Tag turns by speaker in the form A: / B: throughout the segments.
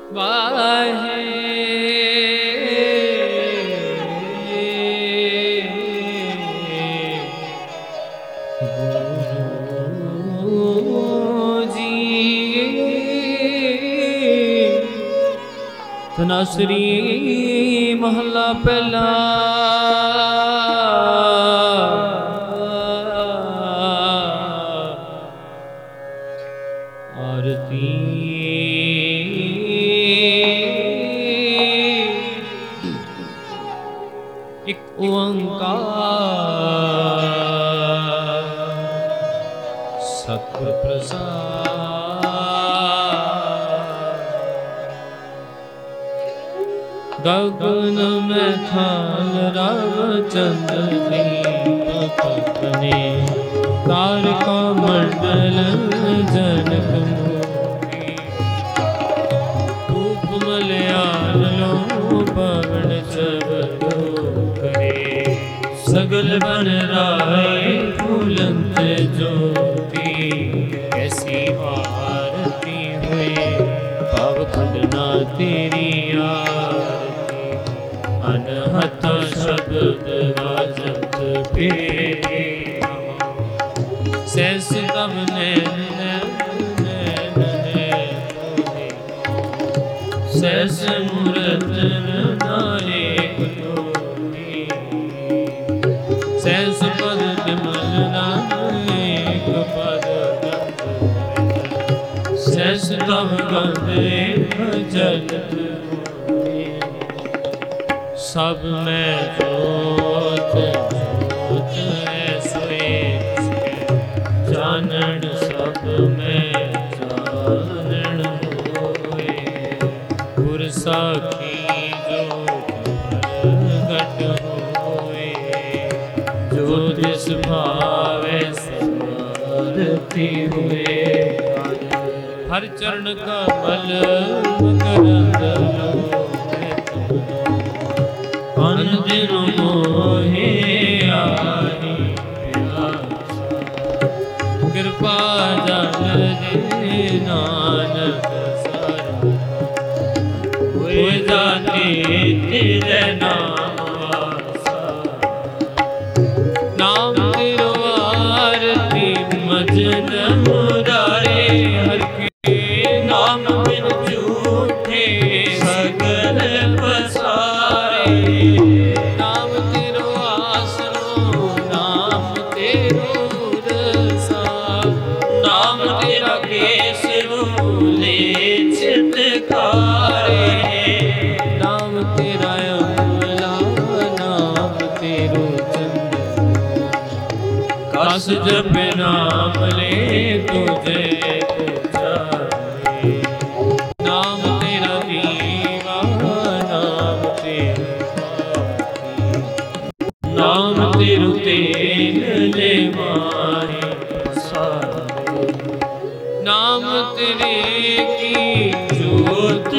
A: ਵਾਹੇ ਧਨਾਸਰੀ ਮਹੱਲਾ ਪਹਿਲਾ। ਆਰਤੀ ਇੱਕ ਓੰਕਾਰ ਸਤਿਗੁਰ ਪ੍ਰਸਾਦ। ਗਗਨ ਮੈਂ ਥਾਲ ਰਵ ਚੰਦ ਦੀਪ ਕਪਨੇ ਤਾਰਕਾ ਮੰਡਲ ਜਨਕ ਮੋਹੀ ਧੂਪ ਮਲਿਆਲ ਲੋ ਪਵਨ ਚਬਦੋ ਕਰੇ ਸਗਲ ਬਨ ਰਾਏ ਫੂਲੰਤ ਜੋਤੀ ਕੈਸੀ ਆਰਤੀ ਹੋਏ ਭਵ ਖੰਡਨਾ ਤੇਰੀ ਆਰਤੀ ਅਨਹਤ ਸ਼ਬਦ ਵਾਜਤ ਪੇਰੇ ਸੈਸ ਤਬ ਨੈਣ ਸੈਸ ਮੂਰਤ ਨਾਇਕ ਜੋਤੀ ਸੈਸ ਪਦ ਬਿਮਲ ਨਾਇਕ ਪਦ ਸੈਸ ਤਬ ਗੰਦੇ ਜਲਤ ਸਭ ਮੈਂ ਜੋਤ ਜੋਤ ਐਸੋਏ ਜਾਣਨ ਸਭ ਮੈਂ ਜਾਣਨ ਹੋਏ ਗੁਰ ਸਾਖੀ ਜੋਤ ਪ੍ਰਗਟ ਹੋਏ ਜੋ ਜਿਸ ਭਾਵੈ ਸਮਾਰਤੀ ਹੋਏ ਹਰ ਚਰਨ ਕਮਲ ਮਕਰੰਦ ਅਨ ਦਿਨ ਮੋਹੇ ਆਈ ਪਿਆਸਾ ਕਿਰਪਾ ਜਨ ਦੇ ਨਾਨਕ ਸਰ ਹੋਏ ਜਾਤੇ ਤੇਰੇ ਨਾਮ ਵਾਸਾ ਨਾਮ ਤੇਰੋ ਆਰਤੀ ਮਜਨ ਮੁਰਾਰੇ ਹਰ ਕੇ ਨਾਮ ਬਿਨ ਝੂਠੇ ਸਗਲ ਪਸਾਰੇ ਨਾਮ ਤੇਰੋ ਆਸਰੋ ਨਾਮ ਤੇਰੋ ਰਸਾ ਨਾਮ ਤੇਰਾ ਕੇਸਰੋ ਲੈ ਚਿਤਕਾਰੇ ਨਾਮ ਤੇਰਾ ਅਮਲਾ ਨਾਮ ਤੇਰੋ ਚੰਦ ਕਸ ਜਪੇ ਨਾਮ ਲੈ ਤੁਝੇ ਪੁਜਾਰੇ ਨਾਮ ਤੇਰਾ ਦੀਵਾ ਨਾਮ ਤੇਰਾ ਨਾਮ ਤੇਰੂ ਤੇਲ ਲੈ ਮਾਰੇ ਸਾਰੇ ਨਾਮ ਤੇਰੇ ਕੀ ਜੋਤ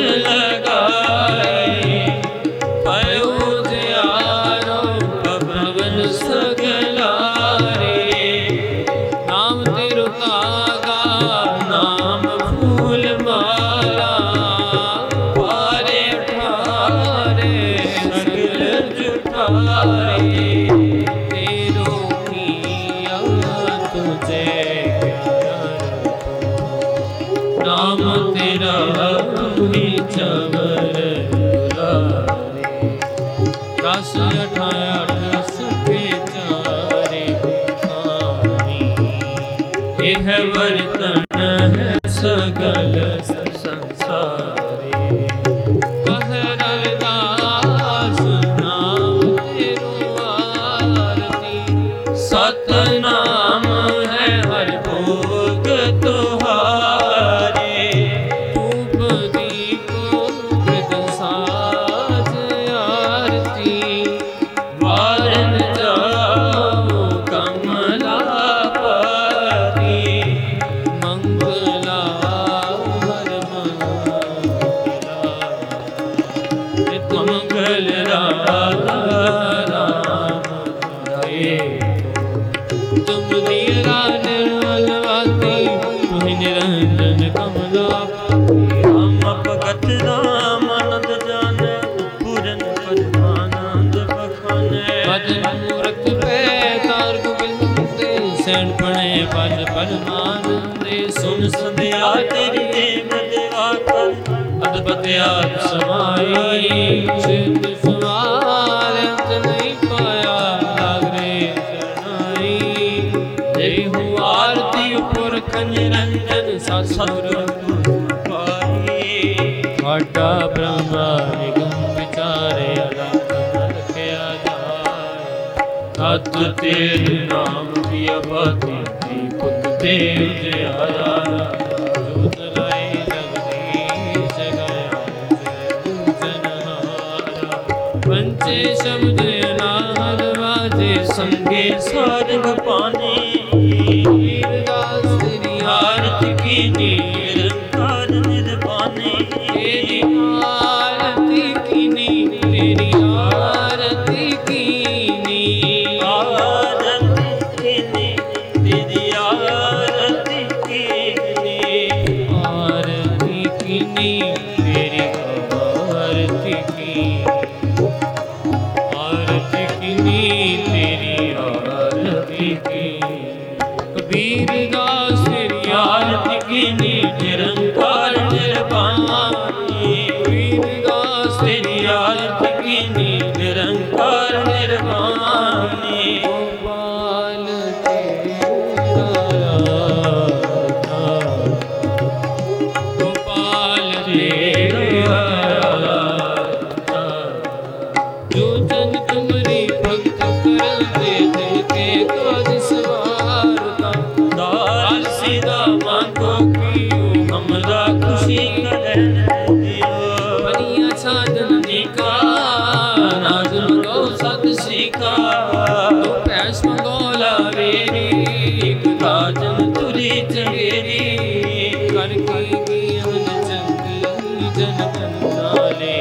A: ਲਗਾਏ ਪਇਓ ਜਿਆਰੋ ਭਵਨ ਸਗਲਾਰੇ ਨਾਮ ਤੇਰੂ ਤਾਗਾ ਨਾਮ ਫੂਲ ਮਾਲਾ ਪਾਰੇ ਠਾਰੇ ਸਗਲ ਜੁਠਾਰੇ ਤੇਰੋ ਕੀਆ ਤੁਝੇ ਨਾਮ ਤੇਰਾ ਹੀ ਚਵਰ ਦੁਲਾਰੇ ਰਸ 68 ਰਸ ਕੇ ਚਾਰੇ ਖਾਨੀ ਇਹ ਵਰਤਨ ਹੈ ਸਗਲ ਸੰਸਾਰੇ ਕਹ ਰਵਿਦਾਸ ਨਾਮ ਤੇਰੋ ਆਰਤੀ ਸਤਨਾਮ ਹੈ ਹਰਿ ਭੋਗ ਤੁਹਾਰੇ ਧੂਪ ਦੀਪ ਕ੍ਰਿਤ ਸਾਜ ਆਰਤੀ ਵਾਰਨ ਜਾਓ ਕਮਲਾਪਤੀ ਮੰਗਲਾ ਹਰ ਮੰਗਲਾ ਨਿਤ ਮੰਗਲ ਰਾਧਾ ਰਾਮ ਰਾਏ ਤੁਮ ਨੀਰਾ ਨਿਰਮਲਵਾਤੀ ਤੁਹਿ ਨਿਰੰਜਨ ਕਮਲਾ ਰਾਮ ਭਗਤ ਰਾਮ सैनपणे पद परमानंदे सुन संध्या तेरी मदवा कर अदबत्या समाई सिद्ध सवार अंत नहीं पाया लागरे शरणाई देहु आरती पुरख निरंजन सतगुरु घाटा ब्रह्मा निगम विचारे अलख अलखया जाय तत् तेरे नाम दिया बाती पुत देव जया जोत लाई जगदीश गया जनहारा पंचे शब्द अनाहर वाजे संगे सारंग पाने वीरदास तेरी आरती की निरंकार निर्वाणे तेरी आरती कीनी तेरी आरती कीनी आरती कीनी तेरी आरती कीनी आरती कीनी तेरी आरती की आरती कीनी तेरी आरती की कबीर दास तेरी आरती कीनी निरंकार निर्वाणी वीरदास तेरी आरती कीनी निरंकार निर्वाणी गोपाल गोपाल तेरा जो जन तुमरी भक्त करते तिनके काज सवारता दाल सीधा मांगो कियो हमरा खुशी करन दियो बनिया साधन निका नाज मंगो सत सीखा तो पैस मंगो लावेरी एक काजन तुरी चंगेरी कर की ज्ञान चंगी जन नाले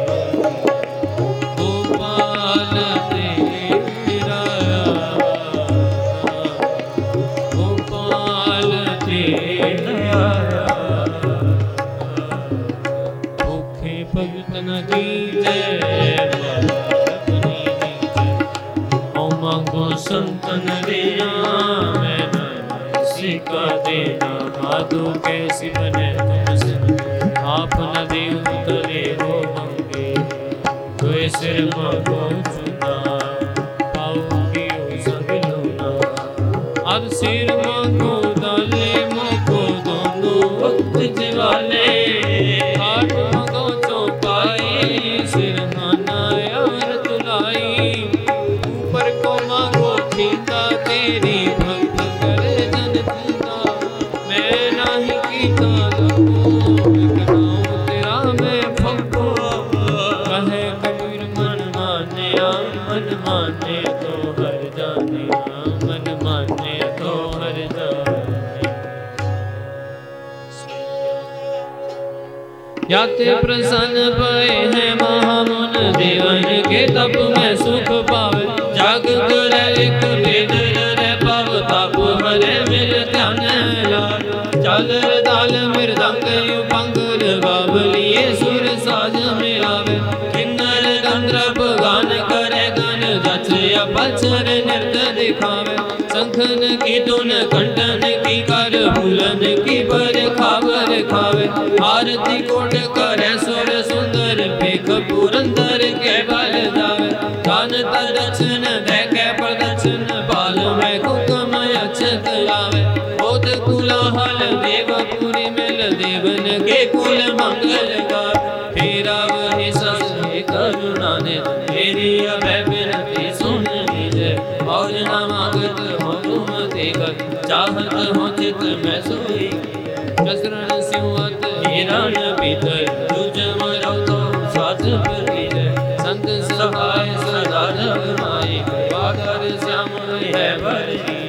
A: गोपाल तेरा गोपाल तेरा भूखे भगत न दीजे ओ मांगो संतन दिया मैं सिका देना माधो कैसी बने तुमसे आप न देव तले हो मंगे तुए सिर मांगो चुना पाओगी ओ संग लूना अब सिर मांगो दाले मोको दोनों वक्त जिवाले काट मांगो चौपाई सिरहाना यार तुलाई ऊपर को मांगो खींचा तेरी भक्त करे जन खींचा मैं नाही कीता लगो बिकनाऊं तेरा मैं फक्को कहे कबीर मन माने तो हर जाने मन माने तो हर जाने या ते प्रसन्न भय है महामुन देवन के तप में सुख पावे जग करे एक वेद रे पाव तप हरे मिल ध्यान लाल चल दाल मृदंग युपंग बावलिए सुर साज मिलावे किन्नर गंधर्व गान करे गन जच अपचर नृत्य दिखावे शंखन की धुन कंठन की कर फूलन की पर खावर खावे आरती कोट करे सुर सुंदर पेख पुरंदर के बल जावे दान दर्शन देखे प्रदर्शन बाल में कुकम अक्षत लावे बोध कुलाहल देवपुरी मिल देवन के कुल मंगल गावे तेरा वही सस करुणा ने तेरी अभय विनती सुन लीजे और न मांगत हो तुम देकर चाहत हो चित में सोई जसरण सिंहत हिरण भीतर तुझ मरो तो साथ परीजे संत सहाय सदा रघुमाई बागर श्याम है भरी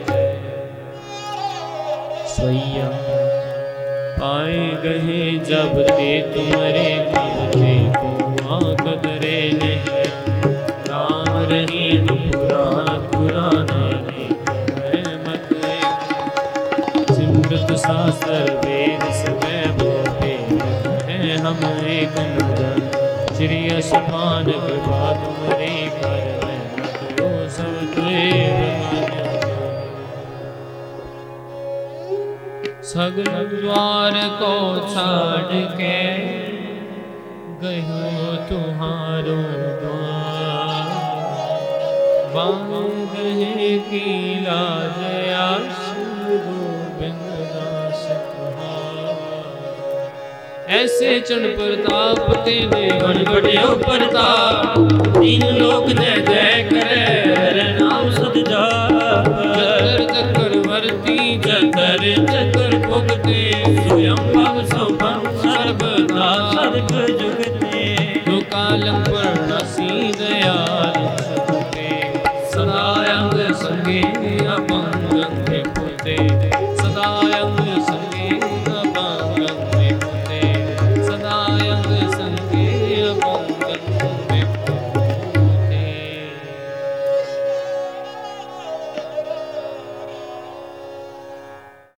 A: स्वयं पाए गए जब ते तुम्हारे भगते को आंख करे नहीं राम रही पुराण पुराने मत सिमरत शास्त्र वेद समय बोते हैं हम एक नजर श्री असमान कृपा तुम्हारे कर सब देव सगल द्वार को छाड़ के गयो तुम्हारो द्वार। बांधे की लाज आस गोविंद दास तुम्हार। ऐसे चढ़ प्रताप तेरे बड़ बड़े प्रताप, तीन लोक जय जय करे हर नाम सद जाप। जतर चक्रवर्ती जतर चक्र भुगते, स्वयं भव संभव सर्वदा सर्व जुगते। दो कालम पर्णसी दयाल सदा अंग संगे अपंग अंग पुते।